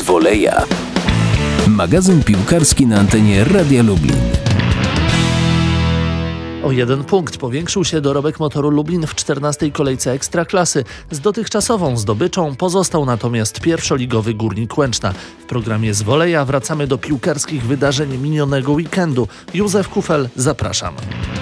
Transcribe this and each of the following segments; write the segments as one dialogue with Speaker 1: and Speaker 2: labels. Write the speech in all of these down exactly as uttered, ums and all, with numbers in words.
Speaker 1: Woleja. Magazyn piłkarski na antenie Radia Lublin.
Speaker 2: O jeden punkt powiększył się dorobek Motoru Lublin w czternastej kolejce Ekstraklasy. Z dotychczasową zdobyczą pozostał natomiast pierwszoligowy Górnik Łęczna. W programie z Woleja wracamy do piłkarskich wydarzeń minionego weekendu. Józef Kufel, zapraszam.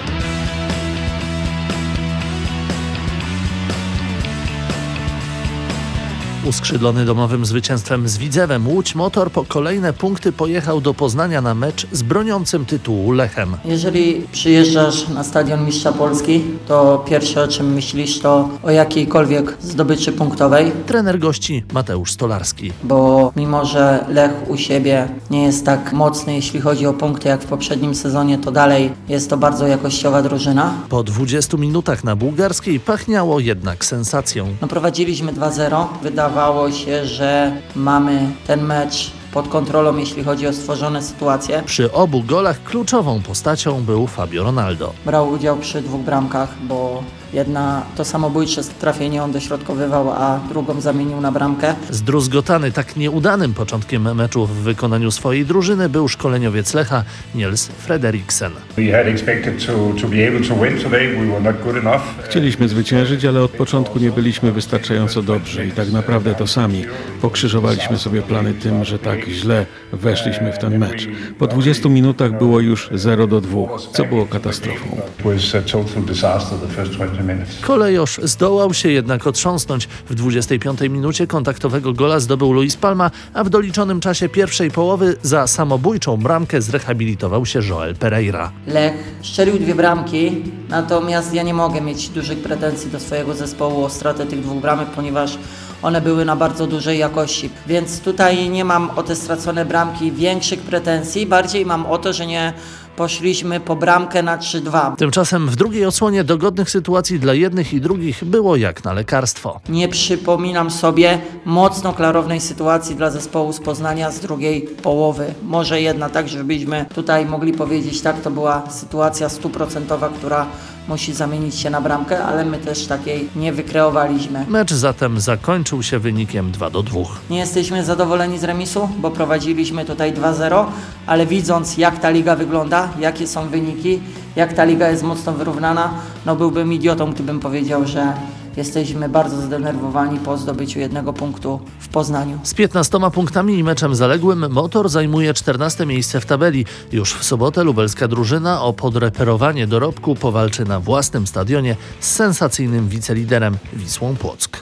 Speaker 2: Uskrzydlony domowym zwycięstwem z Widzewem, Łódź Motor po kolejne punkty pojechał do Poznania na mecz z broniącym tytułu Lechem.
Speaker 3: Jeżeli przyjeżdżasz na Stadion Mistrza Polski, to pierwsze o czym myślisz to o jakiejkolwiek zdobyczy punktowej.
Speaker 2: Trener gości Mateusz Stolarski.
Speaker 3: Bo mimo, że Lech u siebie nie jest tak mocny, jeśli chodzi o punkty jak w poprzednim sezonie, to dalej jest to bardzo jakościowa drużyna.
Speaker 2: Po dwudziestu minutach na bułgarskiej pachniało jednak sensacją.
Speaker 3: No, prowadziliśmy dwa zero. Wydawało się, że mamy ten mecz pod kontrolą, jeśli chodzi o stworzone sytuacje.
Speaker 2: Przy obu golach kluczową postacią był Fabio Ronaldo.
Speaker 3: Brał udział przy dwóch bramkach, bo jedna to samobójcze trafienie on dośrodkowywał, a drugą zamienił na bramkę.
Speaker 2: Zdruzgotany tak nieudanym początkiem meczu w wykonaniu swojej drużyny był szkoleniowiec Lecha Niels Frederiksen.
Speaker 4: Chcieliśmy zwyciężyć, ale od początku nie byliśmy wystarczająco dobrzy i tak naprawdę to sami pokrzyżowaliśmy sobie plany tym, że tak źle weszliśmy w ten mecz. Po dwudziestu minutach było już zero do dwóch, co było katastrofą.
Speaker 2: Kolejosz zdołał się jednak otrząsnąć. W dwudziestej piątej minucie kontaktowego gola zdobył Luis Palma, a w doliczonym czasie pierwszej połowy za samobójczą bramkę zrehabilitował się Joel Pereira.
Speaker 3: Lech strzelił dwie bramki, natomiast ja nie mogę mieć dużych pretensji do swojego zespołu o stratę tych dwóch bramek, ponieważ one były na bardzo dużej jakości. Więc tutaj nie mam o te stracone bramki większych pretensji, bardziej mam o to, że nie poszliśmy po bramkę na trzy dwa.
Speaker 2: Tymczasem w drugiej odsłonie dogodnych sytuacji dla jednych i drugich było jak na lekarstwo.
Speaker 3: Nie przypominam sobie mocno klarownej sytuacji dla zespołu z Poznania z drugiej połowy. Może jedna, tak żebyśmy tutaj mogli powiedzieć, tak, to była sytuacja stuprocentowa, która musi zamienić się na bramkę, ale my też takiej nie wykreowaliśmy.
Speaker 2: Mecz zatem zakończył się wynikiem dwa do dwóch.
Speaker 3: Nie jesteśmy zadowoleni z remisu, bo prowadziliśmy tutaj dwa zero, ale widząc jak ta liga wygląda, jakie są wyniki, jak ta liga jest mocno wyrównana, no byłbym idiotą, gdybym powiedział, że jesteśmy bardzo zdenerwowani po zdobyciu jednego punktu w Poznaniu.
Speaker 2: Z piętnastoma punktami i meczem zaległym Motor zajmuje czternaste miejsce w tabeli. Już w sobotę lubelska drużyna o podreperowanie dorobku powalczy na własnym stadionie z sensacyjnym wiceliderem Wisłą Płock.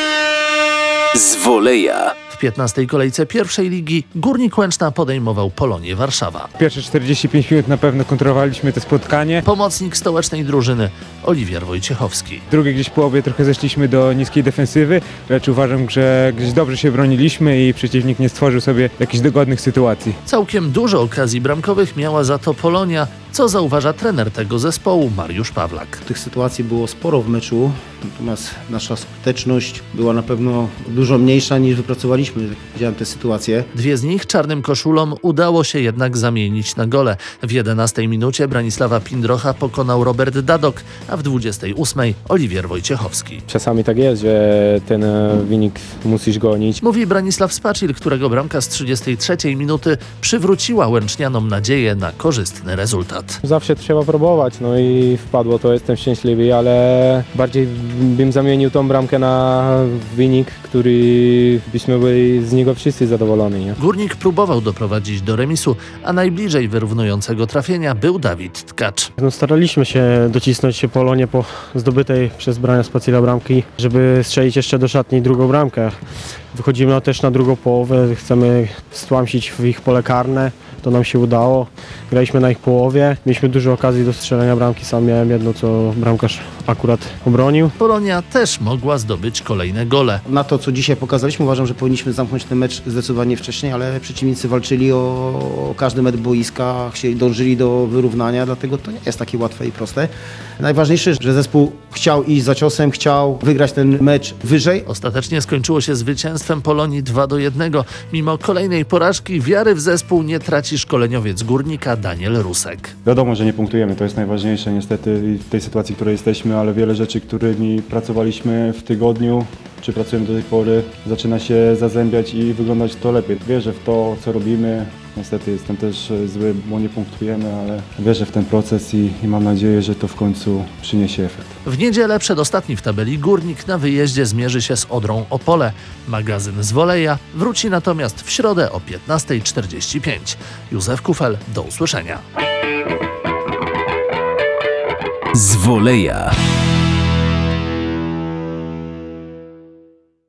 Speaker 1: Z Woleja.
Speaker 2: W piętnastej kolejce pierwszej ligi Górnik Łęczna podejmował Polonię Warszawa.
Speaker 5: Pierwsze czterdzieści pięć minut na pewno kontrolowaliśmy to spotkanie.
Speaker 2: Pomocnik stołecznej drużyny Oliwier Wojciechowski.
Speaker 5: W drugiej gdzieś połowie trochę zeszliśmy do niskiej defensywy, lecz uważam, że gdzieś dobrze się broniliśmy i przeciwnik nie stworzył sobie jakichś dogodnych sytuacji.
Speaker 2: Całkiem dużo okazji bramkowych miała za to Polonia, co zauważa trener tego zespołu Mariusz Pawlak.
Speaker 6: Tych sytuacji było sporo w meczu, natomiast nasza skuteczność była na pewno dużo mniejsza niż wypracowaliśmy. Widziałem te sytuacje.
Speaker 2: Dwie z nich czarnym koszulom udało się jednak zamienić na gole. W jedenastej minucie Branisława Pindrocha pokonał Robert Dadok, a w dwudziestej ósmej Oliwier Wojciechowski.
Speaker 7: Czasami tak jest, że ten wynik musisz gonić.
Speaker 2: Mówi Branisław Spaczil, którego bramka z trzydziestej trzeciej minuty przywróciła łęcznianom nadzieję na korzystny rezultat.
Speaker 7: Zawsze trzeba próbować, no i wpadło to, jestem szczęśliwy, ale bardziej bym zamienił tą bramkę na wynik, który byśmy byli z niego wszyscy zadowoleni. Nie?
Speaker 2: Górnik próbował doprowadzić do remisu, a najbliżej wyrównującego trafienia był Dawid Tkacz.
Speaker 8: No, staraliśmy się docisnąć się Polonię po zdobytej przez Brania Spacila bramki, żeby strzelić jeszcze do szatni drugą bramkę. Wychodzimy też na drugą połowę, chcemy stłamsić w ich pole karne. To nam się udało. Graliśmy na ich połowie. Mieliśmy dużo okazji do strzelenia bramki. Sam miałem jedno, co bramkarz akurat obronił.
Speaker 2: Polonia też mogła zdobyć kolejne gole.
Speaker 6: Na to, co dzisiaj pokazaliśmy, uważam, że powinniśmy zamknąć ten mecz zdecydowanie wcześniej, ale przeciwnicy walczyli o, o każdy metr boiska, chcieli, dążyli do wyrównania, dlatego to nie jest takie łatwe i proste. Najważniejsze, że zespół chciał iść za ciosem, chciał wygrać ten mecz wyżej.
Speaker 2: Ostatecznie skończyło się zwycięstwem zwycięstwem Polonii dwa do jednego. Mimo kolejnej porażki wiary w zespół nie traci szkoleniowiec Górnika Daniel Rusek.
Speaker 9: Wiadomo, że nie punktujemy, to jest najważniejsze niestety w tej sytuacji, w której jesteśmy, ale wiele rzeczy, którymi pracowaliśmy w tygodniu, czy pracujemy do tej pory, zaczyna się zazębiać i wyglądać to lepiej. Wierzę w to, co robimy. Niestety jestem też zły, bo nie punktujemy, ale wierzę w ten proces i, i mam nadzieję, że to w końcu przyniesie efekt.
Speaker 2: W niedzielę przedostatni w tabeli Górnik na wyjeździe zmierzy się z Odrą Opole. Magazyn z woleja wróci natomiast w środę o piętnasta czterdzieści pięć. Józef Kufel, do usłyszenia.
Speaker 1: Z woleja.